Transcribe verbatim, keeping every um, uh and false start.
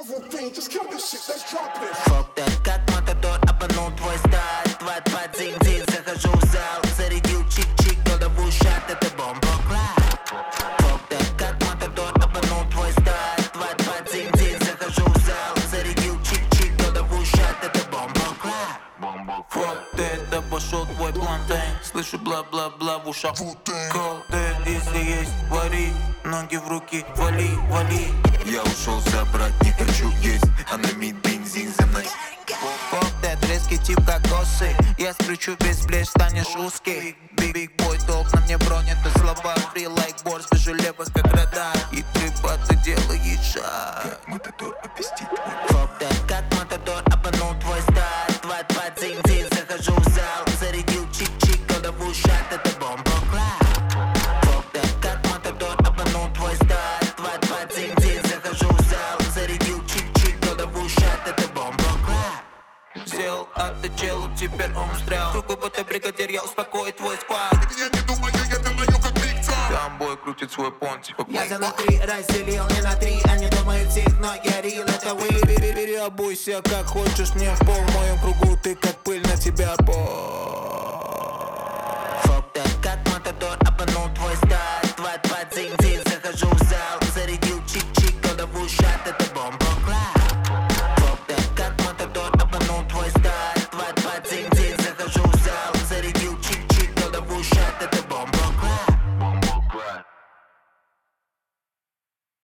Фок так как матадор, обманул твой старт. Тват под зин-зин, захожу в зал. Зарядил чик-чик, голову шат, это бомба-клад. Фок так как матадор, обманул твой старт. Тват под зин-зин, захожу в зал. Зарядил чик-чик, голову шат, это бомба-клад. Фок ты, это пошел твой плантейн. Слышу бла-бла-бла в ушах. Колдер, если есть, вари. Ноги в руки, вали, вали. Я ушел забрать, не хочу есть, а на мид бензин за мной. Фок ты, резкий тип кокосы. Я скручу весь плеч, станешь узкий. Биг бой, толк на мне бронь, это слова. Free like борс, вижу левос как радар. И ты ты делаешь шаг. Как матадор обвести твой. Фок так как матадор, обманул твой старт. Тват под зин-зин, захожу в зал. Зарядил чик-чик, голову шат, это бомба-клад. Фок так как матадор, обманул твой старт. Тват под зин-зин, захожу в зал. Зарядил чик-чик, голову шат, это бомба-клад. Сделал от челу, теперь он встрял. Другой будто бригадир, я успокою твой сквад. Я не думаю, я думаю, как Big Time. Там бой крутит свой понт, типа Я за на три разделил, не на три. Они думают всех, но я рил, это вы. Переобуйся как хочешь, не в пол. В моем кругу ты как пыль, на тебя пол. Фок так как матадор, обманул твой старт. Тват под зин-зин, захожу в зал.